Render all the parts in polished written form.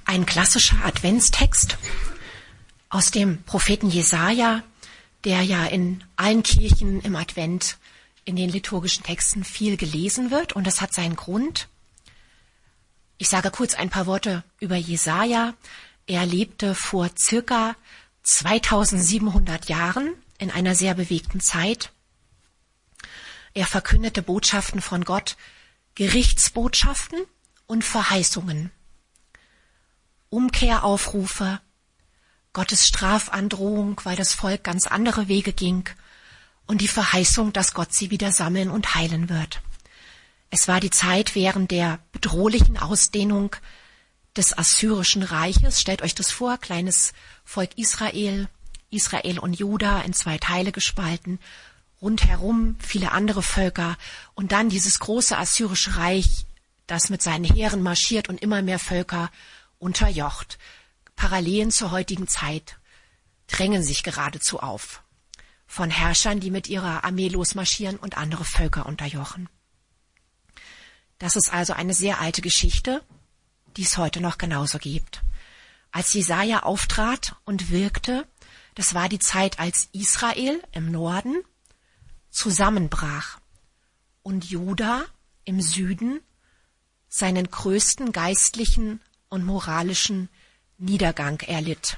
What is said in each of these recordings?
Ein klassischer Adventstext aus dem Propheten Jesaja, der ja in allen Kirchen im Advent in den liturgischen Texten viel gelesen wird. Und das hat seinen Grund. Ich sage kurz ein paar Worte über Jesaja. Er lebte vor circa 2700 Jahren in einer sehr bewegten Zeit. Er verkündete Botschaften von Gott, Gerichtsbotschaften und Verheißungen, Umkehraufrufe, Gottes Strafandrohung, weil das Volk ganz andere Wege ging, und die Verheißung, dass Gott sie wieder sammeln und heilen wird. Es war die Zeit während der bedrohlichen Ausdehnung des Assyrischen Reiches. Stellt euch das vor, kleines Volk Israel und Juda in zwei Teile gespalten, rundherum viele andere Völker und dann dieses große Assyrische Reich, das mit seinen Heeren marschiert und immer mehr Völker unterjocht. Parallelen zur heutigen Zeit drängen sich geradezu auf. Von Herrschern, die mit ihrer Armee losmarschieren und andere Völker unterjochen. Das ist also eine sehr alte Geschichte, die es heute noch genauso gibt. Als Jesaja auftrat und wirkte, das war die Zeit, als Israel im Norden zusammenbrach und Juda im Süden seinen größten geistlichen und moralischen Niedergang erlitt.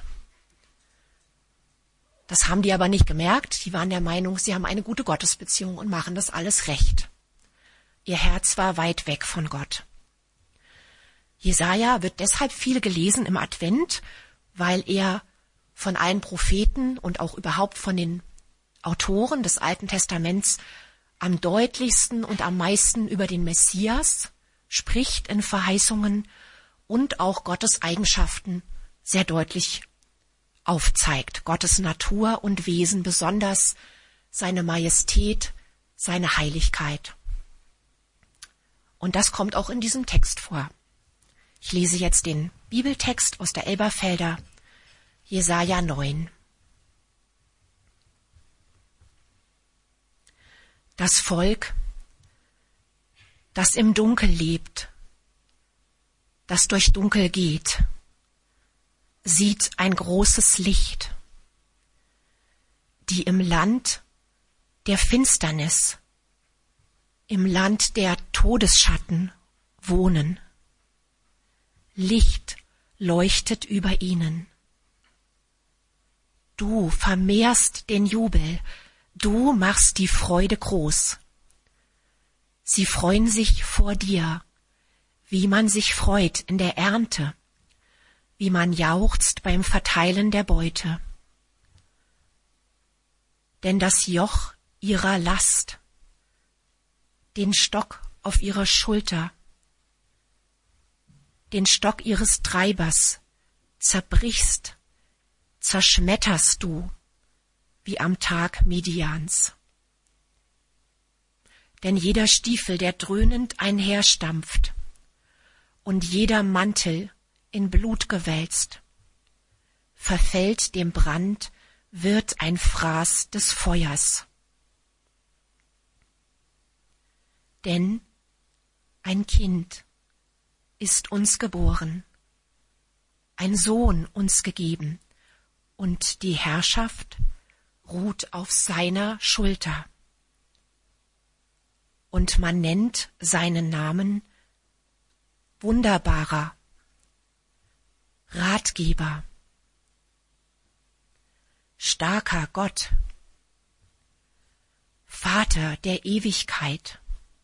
Das haben die aber nicht gemerkt. Die waren der Meinung, sie haben eine gute Gottesbeziehung und machen das alles recht. Ihr Herz war weit weg von Gott. Jesaja wird deshalb viel gelesen im Advent, weil er von allen Propheten und auch überhaupt von den Autoren des Alten Testaments am deutlichsten und am meisten über den Messias spricht in Verheißungen und auch Gottes Eigenschaften sehr deutlich aufzeigt. Gottes Natur und Wesen, besonders seine Majestät, seine Heiligkeit. Und das kommt auch in diesem Text vor. Ich lese jetzt den Bibeltext aus der Elberfelder, Jesaja 9. Das Volk, das im Dunkel lebt, das durch Dunkel geht, sieht ein großes Licht. Die im Land der Finsternis, im Land der Todesschatten wohnen. Licht leuchtet über ihnen. Du vermehrst den Jubel, du machst die Freude groß. Sie freuen sich vor dir, wie man sich freut in der Ernte, wie man jauchzt beim Verteilen der Beute. Denn das Joch ihrer Last, den Stock auf ihrer Schulter, den Stock ihres Treibers zerbrichst, zerschmetterst du, wie am Tag Midians. Denn jeder Stiefel, der dröhnend einherstampft, und jeder Mantel in Blut gewälzt, verfällt dem Brand, wird ein Fraß des Feuers. Denn ein Kind ist uns geboren, ein Sohn uns gegeben, und die Herrschaft ruht auf seiner Schulter. Und man nennt seinen Namen Wunderbarer, Ratgeber, starker Gott, Vater der Ewigkeit,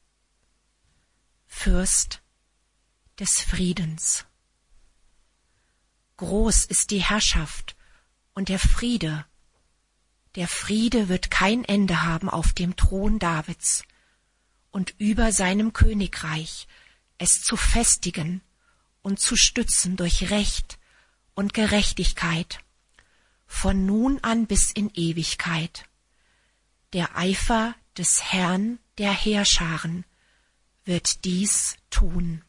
Fürst des Friedens. Groß ist die Herrschaft und der Friede wird kein Ende haben auf dem Thron Davids und über seinem Königreich, es zu festigen und zu stützen durch Recht und Gerechtigkeit, von nun an bis in Ewigkeit. Der Eifer des Herrn der Heerscharen wird dies tun.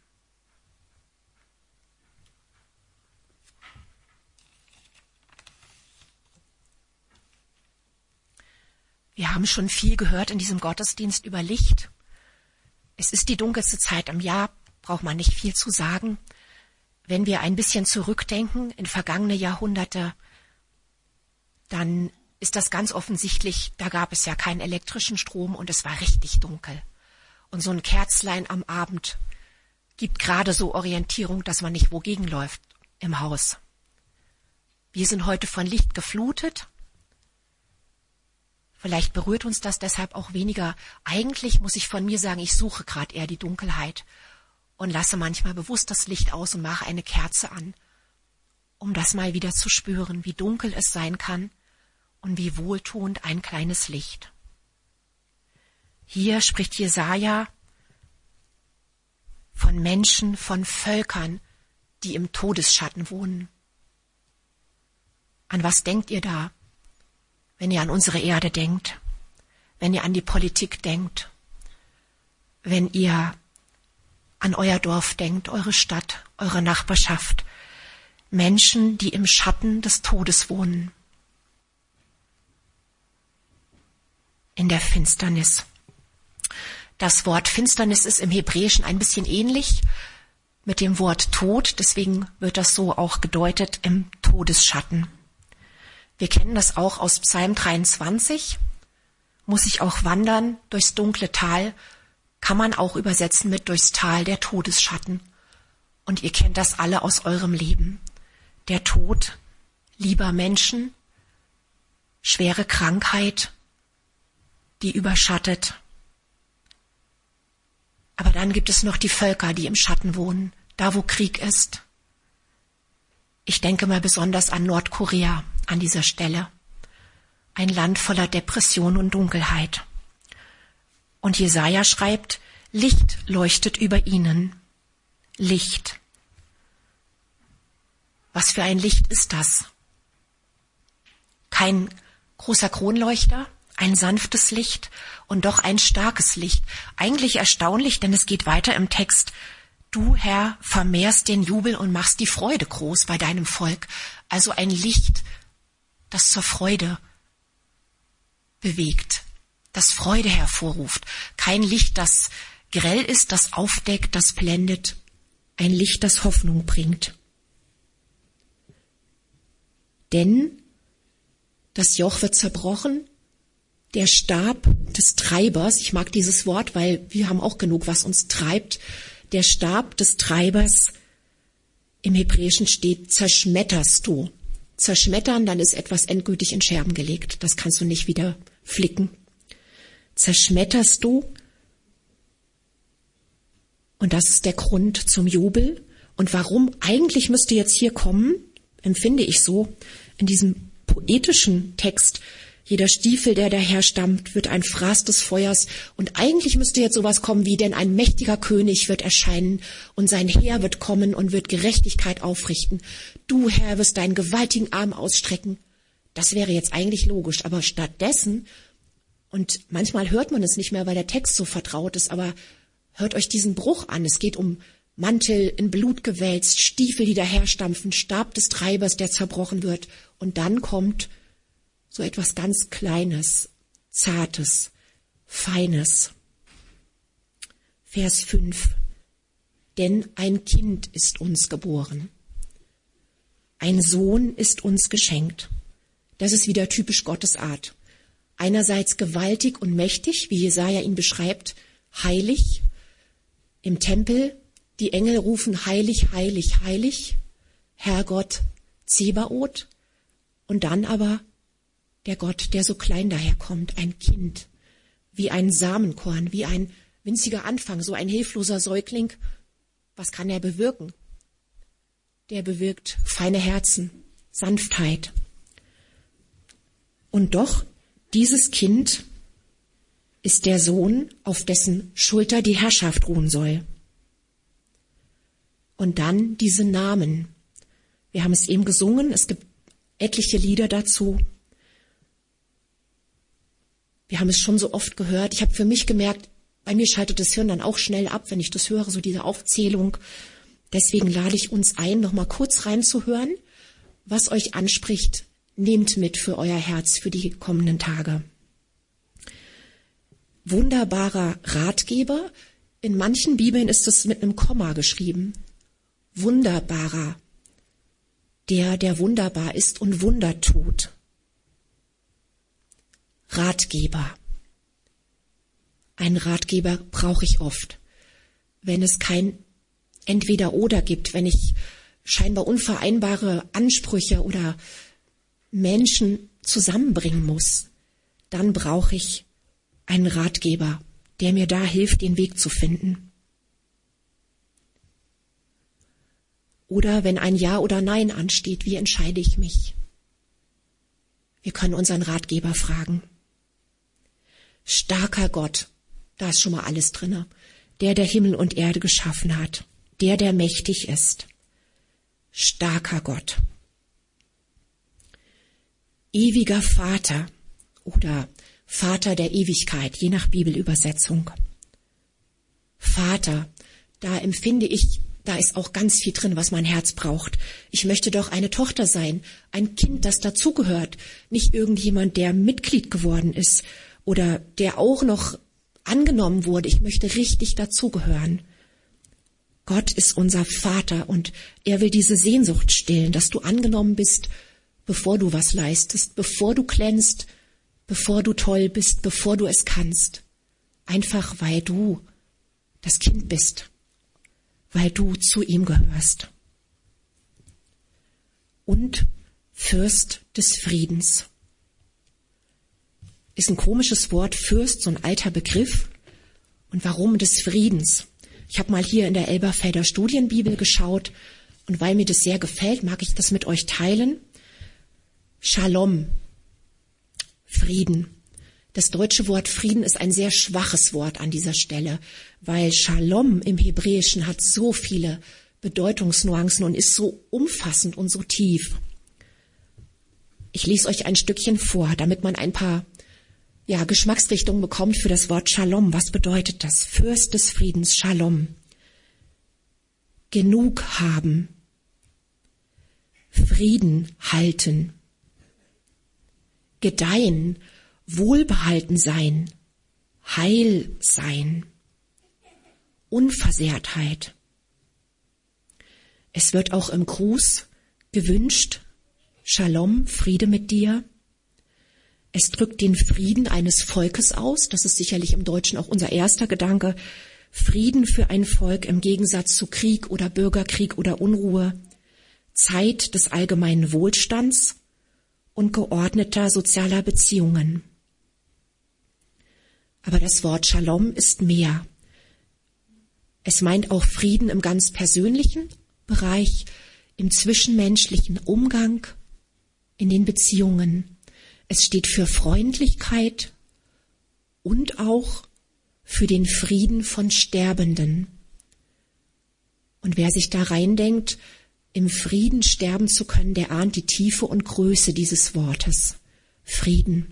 Wir haben schon viel gehört in diesem Gottesdienst über Licht. Es ist die dunkelste Zeit im Jahr, braucht man nicht viel zu sagen. wenn wir ein bisschen zurückdenken in vergangene Jahrhunderte, dann ist das ganz offensichtlich, da gab es ja keinen elektrischen Strom und es war richtig dunkel. Und so ein Kerzlein am Abend gibt gerade so Orientierung, dass man nicht wogegen läuft im Haus. Wir sind heute von Licht geflutet. Vielleicht berührt uns das deshalb auch weniger. Eigentlich muss ich von mir sagen, ich suche gerade eher die Dunkelheit und lasse manchmal bewusst das Licht aus und mache eine Kerze an, um das mal wieder zu spüren, wie dunkel es sein kann und wie wohltuend ein kleines Licht. Hier spricht Jesaja von Menschen, von Völkern, die im Todesschatten wohnen. An was denkt ihr da, wenn ihr an unsere Erde denkt, wenn ihr an die Politik denkt, wenn ihr an euer Dorf denkt, eure Stadt, eure Nachbarschaft? Menschen, die im Schatten des Todes wohnen, in der Finsternis. Das Wort Finsternis ist im Hebräischen ein bisschen ähnlich mit dem Wort Tod, deswegen wird das so auch gedeutet im Todesschatten. Wir kennen das auch aus Psalm 23. Muss ich auch wandern durchs dunkle Tal, kann man auch übersetzen mit durchs Tal der Todesschatten. Und ihr kennt das alle aus eurem Leben. Der Tod lieber Menschen, schwere Krankheit, die überschattet. Aber dann gibt es noch die Völker, die im Schatten wohnen, da wo Krieg ist. Ich denke mal besonders an Nordkorea an dieser Stelle. Ein Land voller Depression und Dunkelheit. Und Jesaja schreibt, Licht leuchtet über ihnen. Licht. Was für ein Licht ist das? Kein großer Kronleuchter, ein sanftes Licht und doch ein starkes Licht. Eigentlich erstaunlich, denn es geht weiter im Text. Du, Herr, vermehrst den Jubel und machst die Freude groß bei deinem Volk. Also ein Licht, das zur Freude bewegt, das Freude hervorruft. Kein Licht, das grell ist, das aufdeckt, das blendet. Ein Licht, das Hoffnung bringt. Denn das Joch wird zerbrochen, der Stab des Treibers, ich mag dieses Wort, weil wir haben auch genug, was uns treibt, der Stab des Treibers, im Hebräischen steht, zerschmetterst du. Zerschmettern, dann ist etwas endgültig in Scherben gelegt. Das kannst du nicht wieder flicken. Zerschmetterst du. Und das ist der Grund zum Jubel. Und warum? Eigentlich müsste jetzt hier kommen, empfinde ich so, in diesem poetischen Text, jeder Stiefel, der daher stammt, wird ein Fraß des Feuers. Und eigentlich müsste jetzt sowas kommen wie, denn ein mächtiger König wird erscheinen und sein Heer wird kommen und wird Gerechtigkeit aufrichten. Du, Herr, wirst deinen gewaltigen Arm ausstrecken. Das wäre jetzt eigentlich logisch. Aber stattdessen, und manchmal hört man es nicht mehr, weil der Text so vertraut ist, aber hört euch diesen Bruch an. Es geht um Mantel in Blut gewälzt, Stiefel, die daherstampfen, Stab des Treibers, der zerbrochen wird. Und dann kommt so etwas ganz Kleines, Zartes, Feines. Vers 5. Denn ein Kind ist uns geboren. Ein Sohn ist uns geschenkt. Das ist wieder typisch Gottes Art. Einerseits gewaltig und mächtig, wie Jesaja ihn beschreibt, heilig. Im Tempel, die Engel rufen heilig, heilig, heilig, Herrgott Zebaoth. Und dann aber der Gott, der so klein daherkommt, ein Kind, wie ein Samenkorn, wie ein winziger Anfang, so ein hilfloser Säugling. Was kann er bewirken? Der bewirkt feine Herzen, Sanftheit. Und doch, dieses Kind ist der Sohn, auf dessen Schulter die Herrschaft ruhen soll. Und dann diese Namen. Wir haben es eben gesungen, es gibt etliche Lieder dazu. Wir haben es schon so oft gehört. Ich habe für mich gemerkt, bei mir schaltet das Hirn dann auch schnell ab, wenn ich das höre, so diese Aufzählung. Deswegen lade ich uns ein, noch mal kurz reinzuhören, was euch anspricht. Nehmt mit für euer Herz für die kommenden Tage. Wunderbarer Ratgeber. In manchen Bibeln ist es mit einem Komma geschrieben. Wunderbarer, der wunderbar ist und Wunder tut. Ratgeber. Einen Ratgeber brauche ich oft, wenn es kein Entweder-Oder gibt, wenn ich scheinbar unvereinbare Ansprüche oder Menschen zusammenbringen muss, dann brauche ich einen Ratgeber, der mir da hilft, den Weg zu finden. Oder wenn ein Ja oder Nein ansteht, wie entscheide ich mich? Wir können unseren Ratgeber fragen. Starker Gott, da ist schon mal alles drin. Der Himmel und Erde geschaffen hat, der mächtig ist. Starker Gott. Ewiger Vater oder Vater der Ewigkeit, je nach Bibelübersetzung. Vater, da empfinde ich, da ist auch ganz viel drin, was mein Herz braucht. Ich möchte doch eine Tochter sein, ein Kind, das dazugehört, nicht irgendjemand, der Mitglied geworden ist oder der auch noch angenommen wurde. Ich möchte richtig dazugehören. Gott ist unser Vater und er will diese Sehnsucht stillen, dass du angenommen bist, bevor du was leistest, bevor du glänzt, bevor du toll bist, bevor du es kannst. Einfach weil du das Kind bist, weil du zu ihm gehörst. Und Fürst des Friedens. Ist ein komisches Wort, Fürst, so ein alter Begriff. Und warum des Friedens? Ich habe mal hier in der Elberfelder Studienbibel geschaut und weil mir das sehr gefällt, mag ich das mit euch teilen. Shalom, Frieden. Das deutsche Wort Frieden ist ein sehr schwaches Wort an dieser Stelle, weil Shalom im Hebräischen hat so viele Bedeutungsnuancen und ist so umfassend und so tief. Ich lese euch ein Stückchen vor, damit man ein paar Geschmacksrichtungen bekommt für das Wort Shalom. Was bedeutet das? Fürst des Friedens, Shalom. Genug haben. Frieden halten. Gedeihen. Wohlbehalten sein. Heil sein. Unversehrtheit. Es wird auch im Gruß gewünscht, Shalom, Friede mit dir. Es drückt den Frieden eines Volkes aus. Das ist sicherlich im Deutschen auch unser erster Gedanke. Frieden für ein Volk im Gegensatz zu Krieg oder Bürgerkrieg oder Unruhe. Zeit des allgemeinen Wohlstands und geordneter sozialer Beziehungen. Aber das Wort Shalom ist mehr. Es meint auch Frieden im ganz persönlichen Bereich, im zwischenmenschlichen Umgang, in den Beziehungen. Es steht für Freundlichkeit und auch für den Frieden von Sterbenden. Und wer sich da reindenkt, im Frieden sterben zu können, der ahnt die Tiefe und Größe dieses Wortes. Frieden.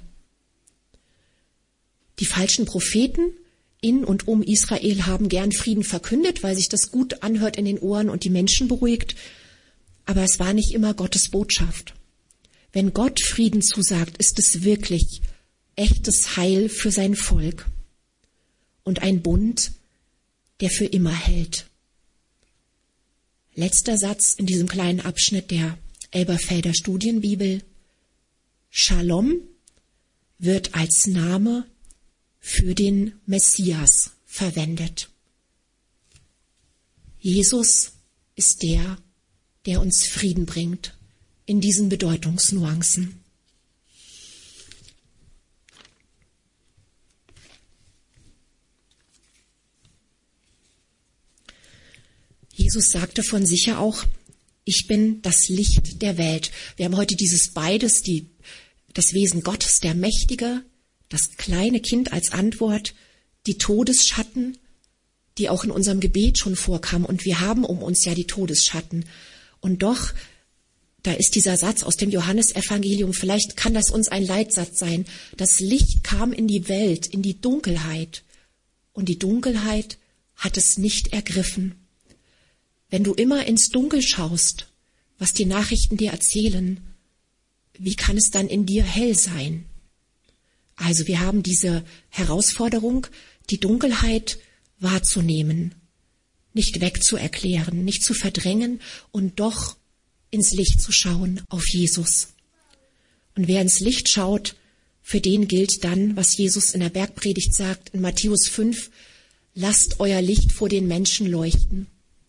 Die falschen Propheten in und um Israel haben gern Frieden verkündet, weil sich das gut anhört in den Ohren und die Menschen beruhigt. Aber es war nicht immer Gottes Botschaft. Wenn Gott Frieden zusagt, ist es wirklich echtes Heil für sein Volk und ein Bund, der für immer hält. Letzter Satz in diesem kleinen Abschnitt der Elberfelder Studienbibel. Shalom wird als Name für den Messias verwendet. Jesus ist der uns Frieden bringt in diesen Bedeutungsnuancen. Jesus sagte von sich auch, ich bin das Licht der Welt. Wir haben heute dieses beides, das Wesen Gottes, der Mächtige, das kleine Kind als Antwort, die Todesschatten, die auch in unserem Gebet schon vorkamen. Und wir haben um uns ja die Todesschatten. Und doch, da ist dieser Satz aus dem Johannesevangelium, vielleicht kann das uns ein Leitsatz sein. Das Licht kam in die Welt, in die Dunkelheit. Und die Dunkelheit hat es nicht ergriffen. Wenn du immer ins Dunkel schaust, was die Nachrichten dir erzählen, wie kann es dann in dir hell sein? Also wir haben diese Herausforderung, die Dunkelheit wahrzunehmen, nicht wegzuerklären, nicht zu verdrängen und doch ins Licht zu schauen, auf Jesus. Und wer ins Licht schaut, für den gilt dann, was Jesus in der Bergpredigt sagt, in Matthäus 5, lasst euer Licht vor den Menschen leuchten.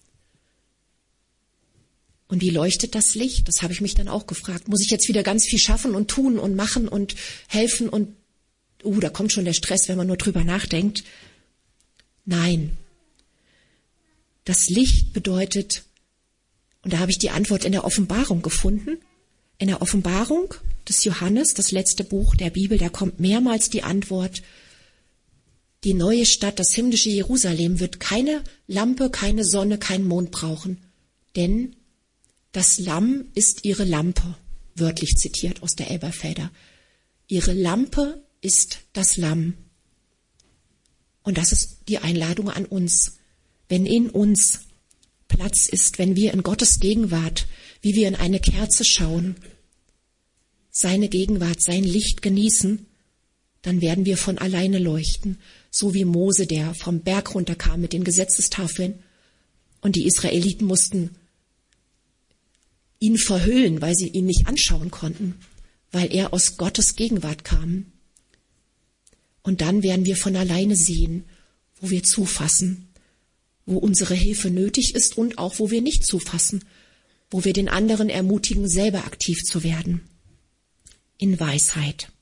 Und wie leuchtet das Licht? Das habe ich mich dann auch gefragt. Muss ich jetzt wieder ganz viel schaffen und tun und machen und helfen und, da kommt schon der Stress, wenn man nur drüber nachdenkt. Nein. Das Licht bedeutet, und da habe ich die Antwort in der Offenbarung gefunden, in der Offenbarung des Johannes, das letzte Buch der Bibel, da kommt mehrmals die Antwort, die neue Stadt, das himmlische Jerusalem wird keine Lampe, keine Sonne, keinen Mond brauchen, denn das Lamm ist ihre Lampe, wörtlich zitiert aus der Elberfelder. Ihre Lampe ist das Lamm. Und das ist die Einladung an uns. Wenn in uns Platz ist, wenn wir in Gottes Gegenwart, wie wir in eine Kerze schauen, seine Gegenwart, sein Licht genießen, dann werden wir von alleine leuchten, so wie Mose, der vom Berg runterkam mit den Gesetzestafeln und die Israeliten mussten ihn verhüllen, weil sie ihn nicht anschauen konnten, weil er aus Gottes Gegenwart kam. Und dann werden wir von alleine sehen, wo wir zufassen, wo unsere Hilfe nötig ist und auch wo wir nicht zufassen, wo wir den anderen ermutigen, selber aktiv zu werden. In Weisheit.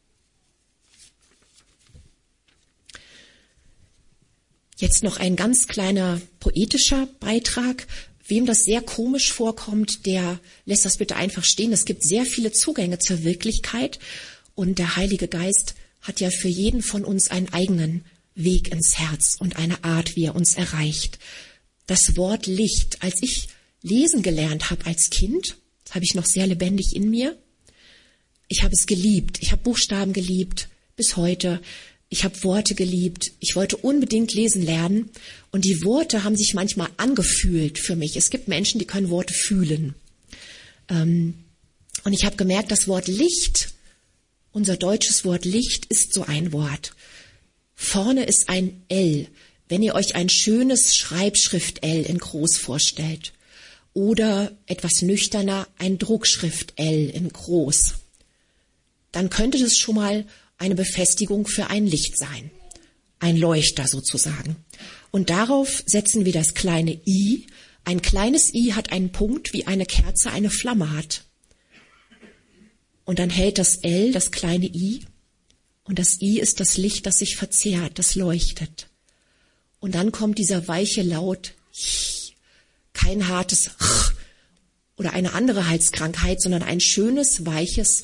Jetzt noch ein ganz kleiner poetischer Beitrag. Wem das sehr komisch vorkommt, der lässt das bitte einfach stehen. Es gibt sehr viele Zugänge zur Wirklichkeit und der Heilige Geist hat ja für jeden von uns einen eigenen Weg ins Herz und eine Art, wie er uns erreicht. Das Wort Licht, als ich lesen gelernt habe als Kind, das habe ich noch sehr lebendig in mir. Ich habe es geliebt, ich habe Buchstaben geliebt, bis heute. Ich habe Worte geliebt. Ich wollte unbedingt lesen lernen. Und die Worte haben sich manchmal angefühlt für mich. Es gibt Menschen, die können Worte fühlen. Und ich habe gemerkt, das Wort Licht, unser deutsches Wort Licht, ist so ein Wort. Vorne ist ein L. Wenn ihr euch ein schönes Schreibschrift-L in groß vorstellt. Oder etwas nüchterner ein Druckschrift-L in groß. Dann könnte das schon mal eine Befestigung für ein Licht sein, ein Leuchter sozusagen. Und darauf setzen wir das kleine I. Ein kleines I hat einen Punkt, wie eine Kerze eine Flamme hat. Und dann hält das L, das kleine I, und das I ist das Licht, das sich verzehrt, das leuchtet. Und dann kommt dieser weiche Laut, kein hartes oder eine andere Halskrankheit, sondern ein schönes, weiches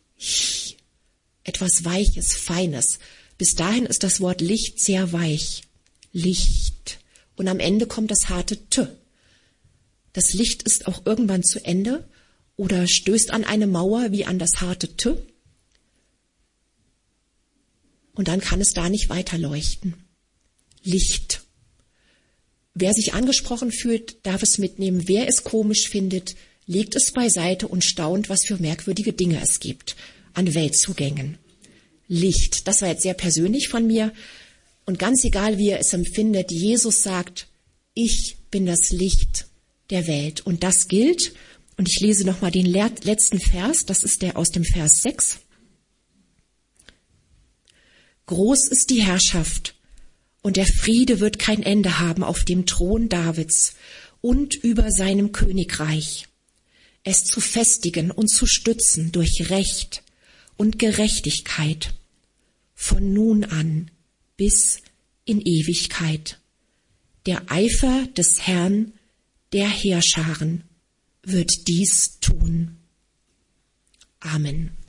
etwas Weiches, Feines. Bis dahin ist das Wort Licht sehr weich. Licht. Und am Ende kommt das harte T. Das Licht ist auch irgendwann zu Ende oder stößt an eine Mauer wie an das harte T. Und dann kann es da nicht weiter leuchten. Licht. Wer sich angesprochen fühlt, darf es mitnehmen. Wer es komisch findet, legt es beiseite und staunt, was für merkwürdige Dinge es gibt an Weltzugängen. Licht, das war jetzt sehr persönlich von mir. Und ganz egal, wie ihr es empfindet, Jesus sagt, ich bin das Licht der Welt. Und das gilt, und ich lese nochmal den letzten Vers, das ist der aus dem Vers 6. Groß ist die Herrschaft, und der Friede wird kein Ende haben auf dem Thron Davids und über seinem Königreich. Es zu festigen und zu stützen durch Recht und Gerechtigkeit, von nun an bis in Ewigkeit. Der Eifer des Herrn, der Heerscharen, wird dies tun. Amen.